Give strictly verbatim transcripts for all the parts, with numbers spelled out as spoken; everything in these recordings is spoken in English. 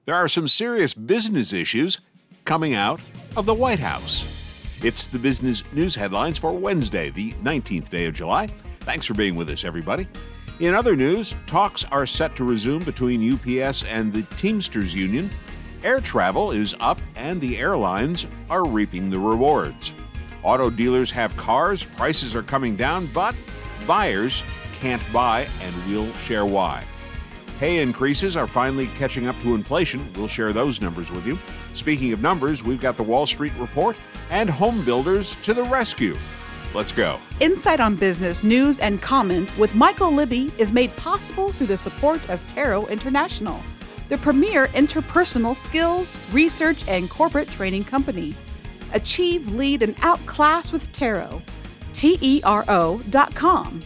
There are some serious business issues coming out of the White House. It's the business news headlines for Wednesday, the nineteenth day of July. Thanks for being with us, everybody. In other news, talks are set to resume between U P S and the Teamsters Union. Air travel is up and the airlines are reaping the rewards. Auto dealers have cars, prices are coming down, but buyers can't buy, and we'll share why. Pay increases are finally catching up to inflation. We'll share those numbers with you. Speaking of numbers, we've got the Wall Street Report and home builders to the rescue. Let's go. Insight on Business News and Comment with Michael Libby is made possible through the support of Taro International, the premier interpersonal skills, research, and corporate training company. Achieve, lead, and outclass with Taro. T E R O dot com.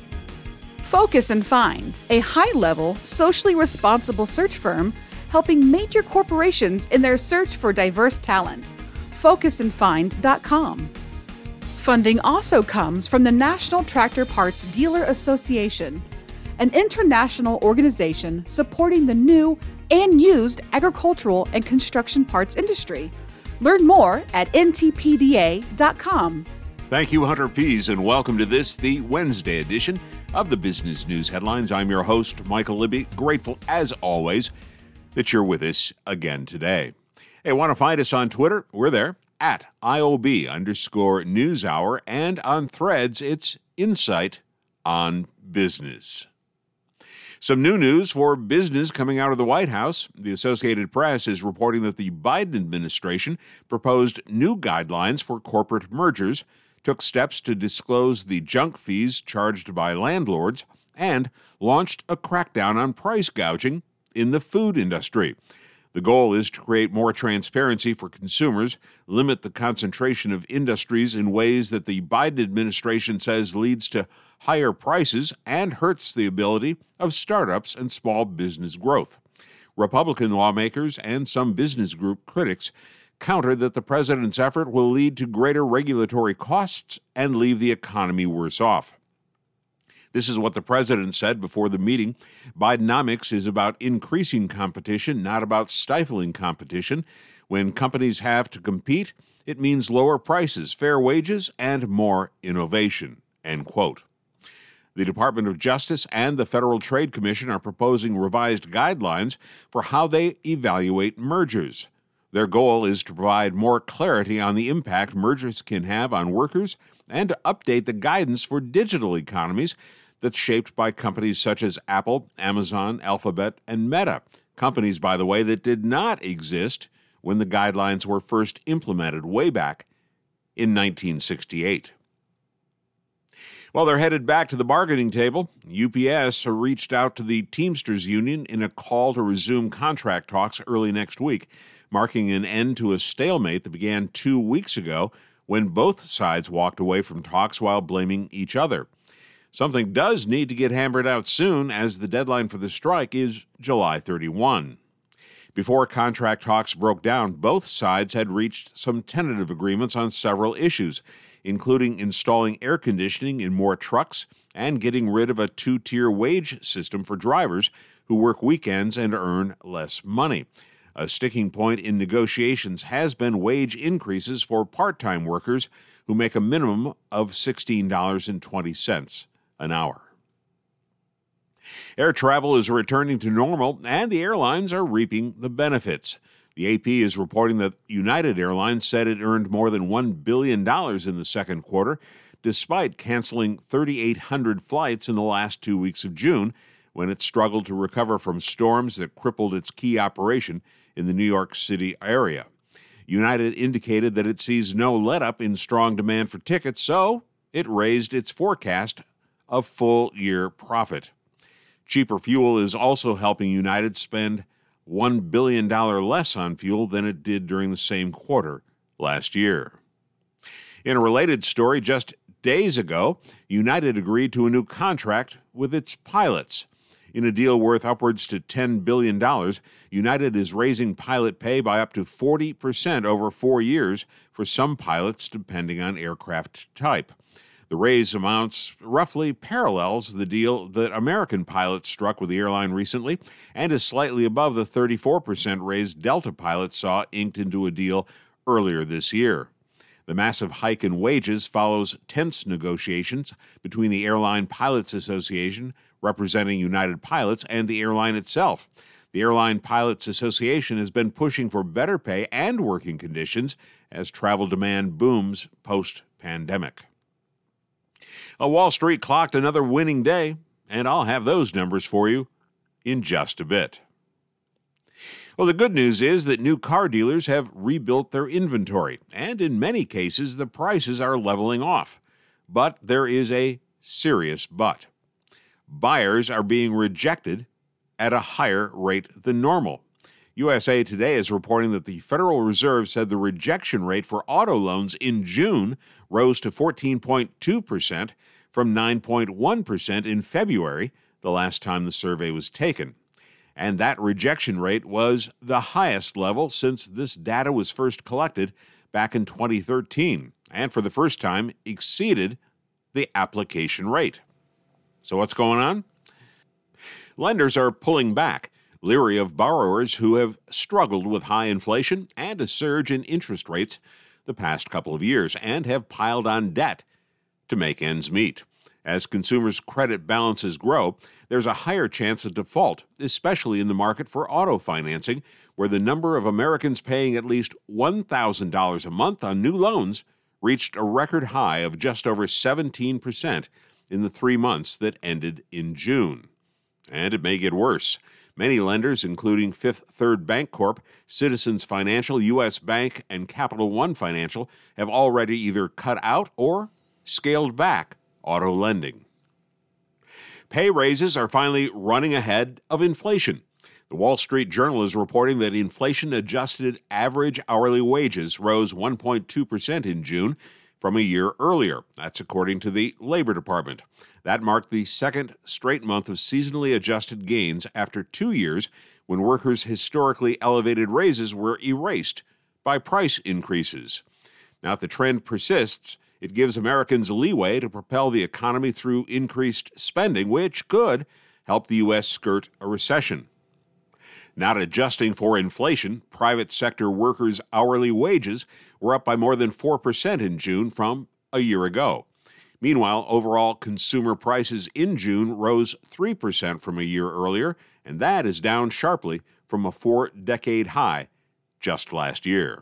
Focus and Find, a high-level, socially responsible search firm helping major corporations in their search for diverse talent. focus and find dot com. Funding also comes from the National Tractor Parts Dealer Association, an international organization supporting the new and used agricultural and construction parts industry. Learn more at N T P D A dot com. Thank you, Hunter Pease, and welcome to this, the Wednesday edition of the Business News Headlines. I'm your host, Michael Libby. Grateful, as always, that you're with us again today. Hey, want to find us on Twitter? We're there, at I O B underscore News Hour, and on Threads, it's Insight on Business. Some new news for business coming out of the White House. The Associated Press is reporting that the Biden administration proposed new guidelines for corporate mergers, took steps to disclose the junk fees charged by landlords, and launched a crackdown on price gouging in the food industry. The goal is to create more transparency for consumers, limit the concentration of industries in ways that the Biden administration says leads to higher prices and hurts the ability of startups and small business growth. Republican lawmakers and some business group critics counter that the president's effort will lead to greater regulatory costs and leave the economy worse off. This is what the president said before the meeting. Bidenomics is about increasing competition, not about stifling competition. When companies have to compete, it means lower prices, fair wages, and more innovation. End quote. The Department of Justice and the Federal Trade Commission are proposing revised guidelines for how they evaluate mergers. Their goal is to provide more clarity on the impact mergers can have on workers and to update the guidance for digital economies that's shaped by companies such as Apple, Amazon, Alphabet, and Meta. Companies, by the way, that did not exist when the guidelines were first implemented way back in nineteen sixty-eight. Well, they're headed back to the bargaining table. U P S reached out to the Teamsters Union in a call to resume contract talks early next week, marking an end to a stalemate that began two weeks ago when both sides walked away from talks while blaming each other. Something does need to get hammered out soon, as the deadline for the strike is July thirty-first. Before contract talks broke down, both sides had reached some tentative agreements on several issues, including installing air conditioning in more trucks and getting rid of a two-tier wage system for drivers who work weekends and earn less money. A sticking point in negotiations has been wage increases for part-time workers who make a minimum of sixteen dollars and twenty cents an hour. Air travel is returning to normal, and the airlines are reaping the benefits. The A P is reporting that United Airlines said it earned more than one billion dollars in the second quarter, despite canceling three thousand eight hundred flights in the last two weeks of June, when it struggled to recover from storms that crippled its key operation in the New York City area. United indicated that it sees no letup in strong demand for tickets, so it raised its forecast of full-year profit. Cheaper fuel is also helping United spend one billion dollars less on fuel than it did during the same quarter last year. In a related story, just days ago, United agreed to a new contract with its pilots. In a deal worth upwards to ten billion dollars, United is raising pilot pay by up to forty percent over four years for some pilots, depending on aircraft type. The raise amounts roughly parallels the deal that American pilots struck with the airline recently and is slightly above the thirty-four percent raise Delta pilots saw inked into a deal earlier this year. The massive hike in wages follows tense negotiations between the Airline Pilots Association, representing United Pilots, and the airline itself. The Airline Pilots Association has been pushing for better pay and working conditions as travel demand booms post-pandemic. Uh, Wall Street clocked another winning day, and I'll have those numbers for you in just a bit. Well, the good news is that new car dealers have rebuilt their inventory, and in many cases, the prices are leveling off. But there is a serious but. Buyers are being rejected at a higher rate than normal. U S A Today is reporting that the Federal Reserve said the rejection rate for auto loans in June rose to fourteen point two percent from nine point one percent in February, the last time the survey was taken. And that rejection rate was the highest level since this data was first collected back in twenty thirteen, and for the first time exceeded the application rate. So what's going on? Lenders are pulling back, leery of borrowers who have struggled with high inflation and a surge in interest rates the past couple of years and have piled on debt to make ends meet. As consumers' credit balances grow, there's a higher chance of default, especially in the market for auto financing, where the number of Americans paying at least one thousand dollars a month on new loans reached a record high of just over seventeen percent in the three months that ended in June. And it may get worse. Many lenders, including Fifth Third Bancorp, Citizens Financial, U S Bank, and Capital One Financial, have already either cut out or scaled back auto lending. Pay raises are finally running ahead of inflation. The Wall Street Journal is reporting that inflation-adjusted average hourly wages rose one point two percent in June from a year earlier. That's according to the Labor Department. That marked the second straight month of seasonally adjusted gains after two years when workers' historically elevated raises were erased by price increases. Now, if the trend persists, it gives Americans leeway to propel the economy through increased spending, which could help the U S skirt a recession. Not adjusting for inflation, private sector workers' hourly wages were up by more than four percent in June from a year ago. Meanwhile, overall consumer prices in June rose three percent from a year earlier, and that is down sharply from a four-decade high just last year.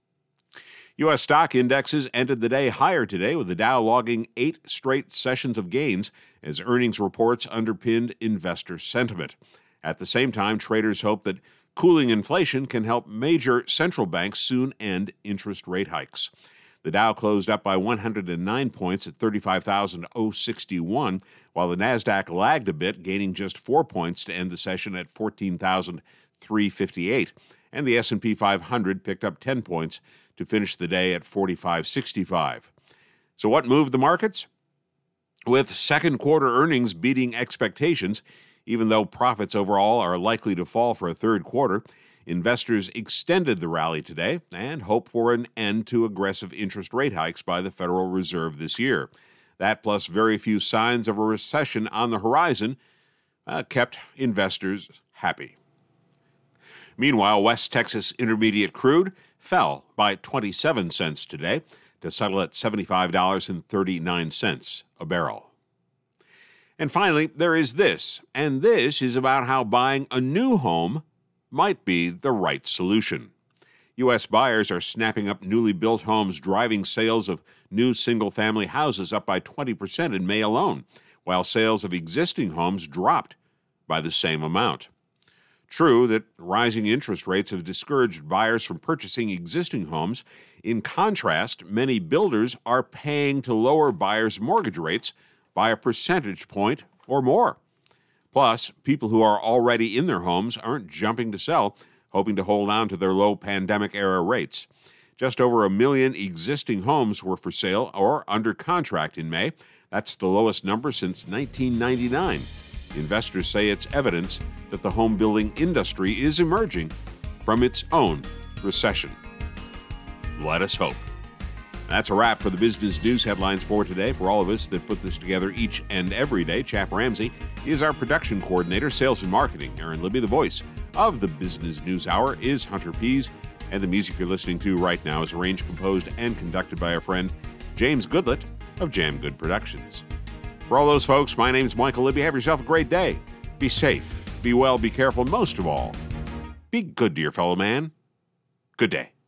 U S stock indexes ended the day higher today, with the Dow logging eight straight sessions of gains as earnings reports underpinned investor sentiment. At the same time, traders hope that cooling inflation can help major central banks soon end interest rate hikes. The Dow closed up by one hundred nine points at thirty-five thousand sixty-one, while the Nasdaq lagged a bit, gaining just four points to end the session at fourteen thousand three hundred fifty-eight, and the S and P five hundred picked up ten points to finish the day at forty-five sixty-five. So what moved the markets? With second quarter earnings beating expectations, even though profits overall are likely to fall for a third quarter, investors extended the rally today and hope for an end to aggressive interest rate hikes by the Federal Reserve this year. That, plus very few signs of a recession on the horizon, uh, kept investors happy. Meanwhile, West Texas Intermediate crude fell by twenty-seven cents today to settle at seventy-five dollars and thirty-nine cents a barrel. And finally, there is this, and this is about how buying a new home might be the right solution. U S buyers are snapping up newly built homes, driving sales of new single-family houses up by twenty percent in May alone, while sales of existing homes dropped by the same amount. True that rising interest rates have discouraged buyers from purchasing existing homes. In contrast, many builders are paying to lower buyers' mortgage rates by a percentage point or more. Plus, people who are already in their homes aren't jumping to sell, hoping to hold on to their low pandemic-era rates. Just over a million existing homes were for sale or under contract in May. That's the lowest number since nineteen ninety-nine. Investors say it's evidence that the home building industry is emerging from its own recession. Let us hope. That's a wrap for the business news headlines for today. For all of us that put this together each and every day, Chap Ramsey is our production coordinator, sales and marketing. Aaron Libby, the voice of the Business News Hour, is Hunter Pease. And the music you're listening to right now is arranged, composed, and conducted by our friend James Goodlett of Jam Good Productions. For all those folks, my name's Michael Libby. Have yourself a great day. Be safe, be well, be careful, and most of all, be good to your fellow man. Good day.